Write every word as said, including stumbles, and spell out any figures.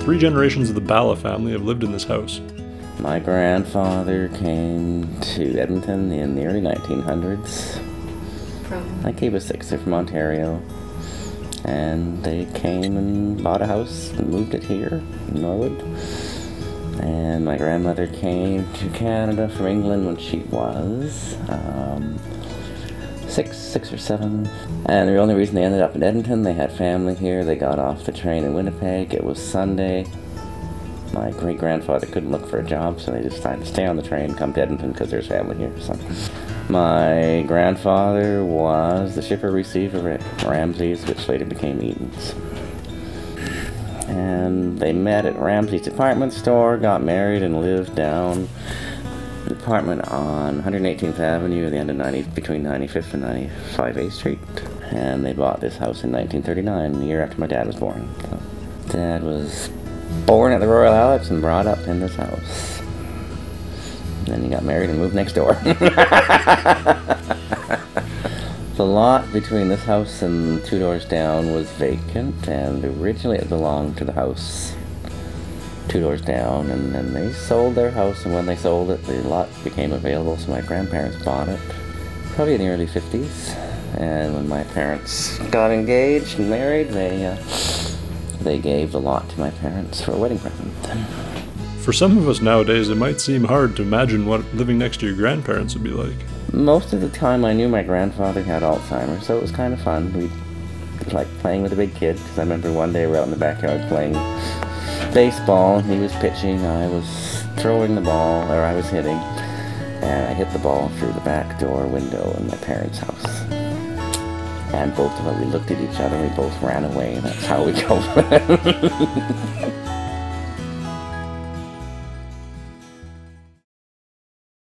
Three generations of the Bala family have lived in this house. My grandfather came to Edmonton in the early nineteen hundreds. From? Like he was six, they're from Ontario. And they came and bought a house and moved it here in Norwood. And my grandmother came to Canada from England when she was um, six, six or seven. And the only reason they ended up in Edmonton, they had family here. They got off the train in Winnipeg. It was Sunday. My great-grandfather couldn't look for a job, so they decided to stay on the train, come to Edmonton because there's family here. So my grandfather was the shipper-receiver at Ramsay's, which later became Eaton's. And they met at Ramsay's department store, got married, and lived down the apartment on one eighteenth Avenue at the end of ninety, between ninety-fifth and ninety-five A Street. And they bought this house in nineteen thirty-nine, the year after my dad was born. So Dad was born at the Royal Alex and brought up in this house. Then he got married and moved next door. The lot between this house and two doors down was vacant, and originally it belonged to the house two doors down, and then they sold their house, and when they sold it, the lot became available, so my grandparents bought it, probably in the early fifties. And when my parents got engaged and married, they uh, they gave the lot to my parents for a wedding present. For some of us nowadays, it might seem hard to imagine what living next to your grandparents would be like. Most of the time I knew my grandfather had Alzheimer's, so it was kind of fun. We like playing with a big kid, because I remember one day we were out in the backyard playing baseball. He was pitching, I was throwing the ball, or I was hitting, and I hit the ball through the back door window in my parents' house. And both of us, we looked at each other, we both ran away, and that's how we go.